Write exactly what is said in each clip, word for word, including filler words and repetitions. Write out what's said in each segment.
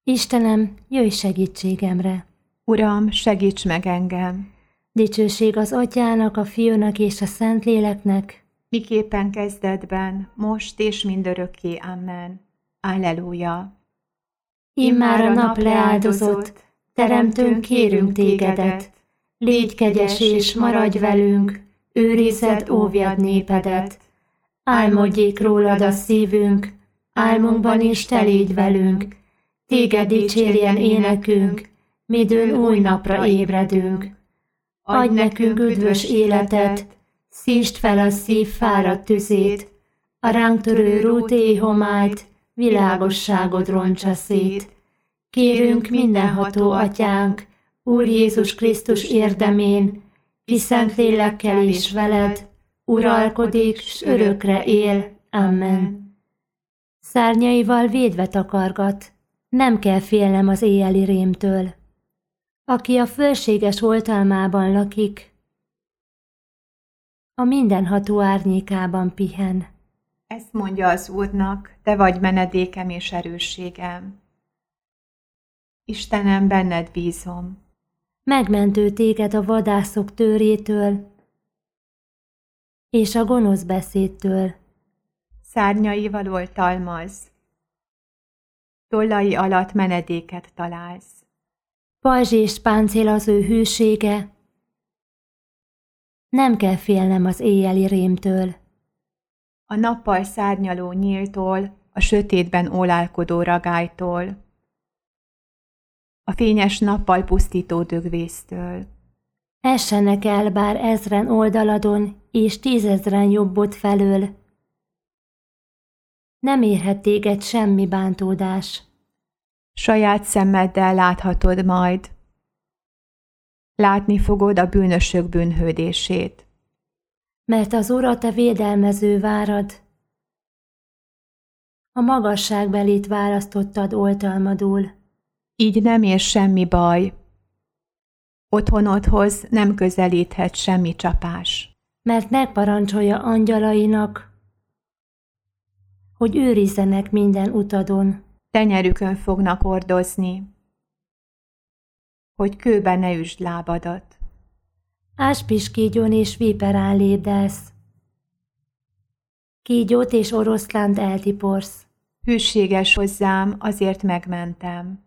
Istenem, jöjj segítségemre! Uram, segíts meg engem! Dicsőség az Atyának, a Fiúnak és a Szentléleknek, miképpen kezdetben, most és mindörökké. Amen. Alleluja! Immár a nap leáldozott, Teremtőnk, kérünk tégedet, légy kegyes és maradj velünk, őrizzed, óvjad népedet. Álmodjék rólad a szívünk, álmunkban is te légy velünk, téged dicsérjen énekünk, midőn új napra ébredünk. Adj nekünk üdvös életet, szítsd fel a szív fáradt tüzét, a ránk törő rút éjhomályt, világosságod roncsa szét. Kérünk mindenható Atyánk, Úr Jézus Krisztus érdemén, ki szent lélekkel és veled, uralkodik, s örökre él. Amen. Szárnyaival védve takargat, nem kell félnem az éjjeli rémtől. Aki a fölséges oltalmában lakik, a mindenható árnyékában pihen. Ezt mondja az Úrnak, te vagy menedékem és erősségem. Istenem, benned bízom. Megmentő téged a vadászok tőrétől és a gonosz beszédtől. Szárnyaival oltalmaz, tollai alatt menedéket találsz. Pajzs és páncél az ő hűsége, nem kell félnem az éjjeli rémtől. A nappal szárnyaló nyíltól, a sötétben ólálkodó ragálytól, a fényes nappal pusztító dögvésztől. Essenek el bár ezren oldaladon, és tízezren jobbod felől. Nem érhet téged semmi bántódás. Saját szemeddel láthatod majd. Látni fogod a bűnösök bűnhődését. Mert az Úr a te védelmező várad. A magasságbelit választottad oltalmadul. Így nem ér semmi baj. Otthonodhoz nem közelíthet semmi csapás. Mert megparancsolja angyalainak, hogy őrizzenek minden utadon. Tenyerükön fognak ordozni, hogy kőbe ne üsd lábadat. Áspiskígyon és viperán lépdelsz. Kígyót és oroszlánt eltiporsz. Hűséges hozzám, azért megmentem.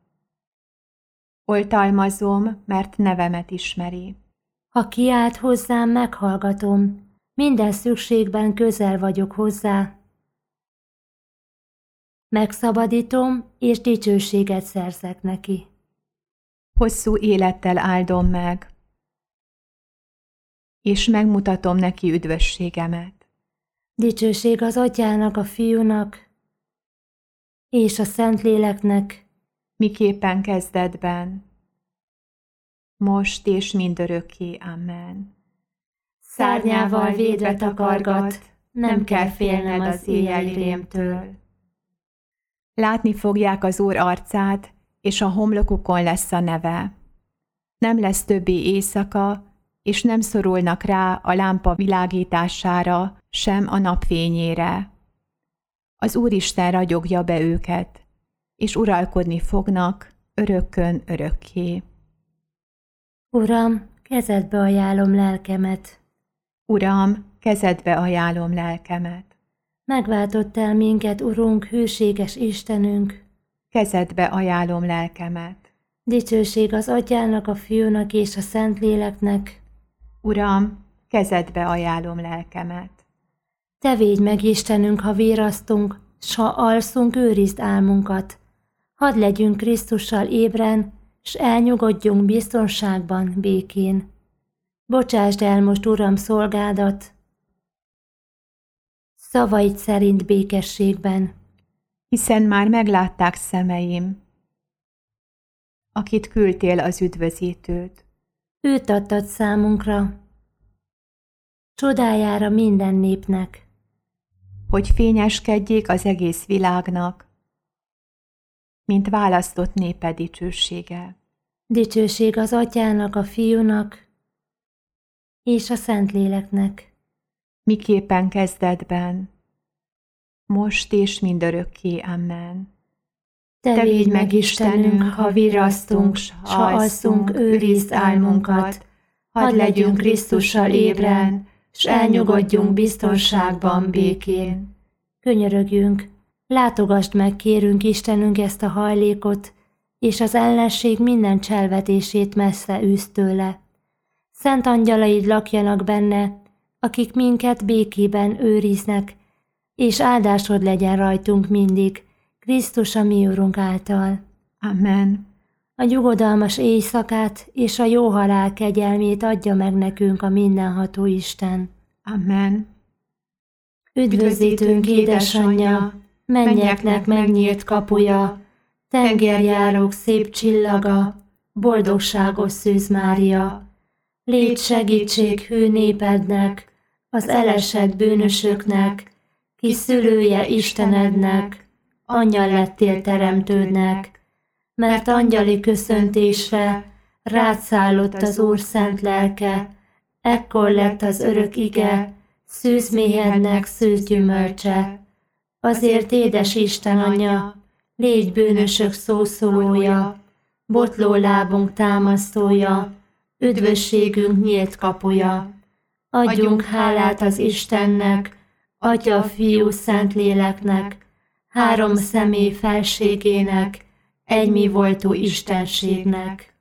Oltalmazom, mert nevemet ismeri. Ha kiált hozzám, meghallgatom, minden szükségben közel vagyok hozzá. Megszabadítom, és dicsőséget szerzek neki. Hosszú élettel áldom meg, és megmutatom neki üdvösségemet. Dicsőség az Atyának, a Fiúnak, és a Szentléleknek, miképpen kezdetben, most és mindörökké. Amen. Szárnyával védve takargat, nem kell félnem az éjjeli rémtől. Látni fogják az Úr arcát, és a homlokukon lesz a neve. Nem lesz többé éjszaka, és nem szorulnak rá a lámpa világítására, sem a napfényére. Az Úristen ragyogja be őket, és uralkodni fognak örökkön örökké. Uram, kezedbe ajánlom lelkemet. Uram, kezedbe ajánlom lelkemet. Megváltottál minket, Urunk, hűséges Istenünk. Kezedbe ajánlom lelkemet. Dicsőség az Atyának, a Fiúnak és a Szentléleknek. Uram, kezedbe ajánlom lelkemet. Te védj meg, Istenünk, ha vérasztunk, s ha alszunk, őrizd álmunkat. Hadd legyünk Krisztussal ébren, s elnyugodjunk biztonságban, békén. Bocsásd el most, Uram, szolgádat, szavaid szerint békességben. Hiszen már meglátták szemeim, akit küldtél az üdvözítőt. Őt adtad számunkra, csodájára minden népnek. Hogy fényeskedjék az egész világnak, mint választott népe dicsősége. Dicsőség az Atyának, a Fiúnak és a Szentléleknek. Miképpen kezdetben, most és mindörökké. Amen. Te védj meg, Istenünk, ha virrasztunk, s ha alszunk, őrizd álmunkat. Hadd legyünk Krisztussal ébren, s elnyugodjunk biztonságban, békén. Könyörögjünk, látogasd meg, kérünk Istenünk, ezt a hajlékot, és az ellenség minden cselvetését messze űzd tőle. Szent angyalaid lakjanak benne, akik minket békében őriznek, és áldásod legyen rajtunk mindig, Krisztus a mi Urunk által. Amen. A nyugodalmas éjszakát és a jó halál kegyelmét adja meg nekünk a mindenható Isten. Amen. Üdvözítőnk édesanyja, mennyeknek megnyílt kapuja, tengerjárók szép csillaga, boldogságos Szűz Mária. Légy segítség hű népednek, az elesett bűnösöknek, ki szülője Istenednek, anyja lettél teremtődnek, mert angyali köszöntésre rád szállott az Úr szent lelke, ekkor lett az örök ige, szűz méhednek szűz gyümölcse. Azért édes Isten anyja, légy bűnösök szószólója, botló lábunk támasztója, üdvösségünk nyílt kapuja. Adjunk hálát az Istennek, Atya, Fiú, Szentléleknek, három személy felségének, egy mi voltú Istenségnek.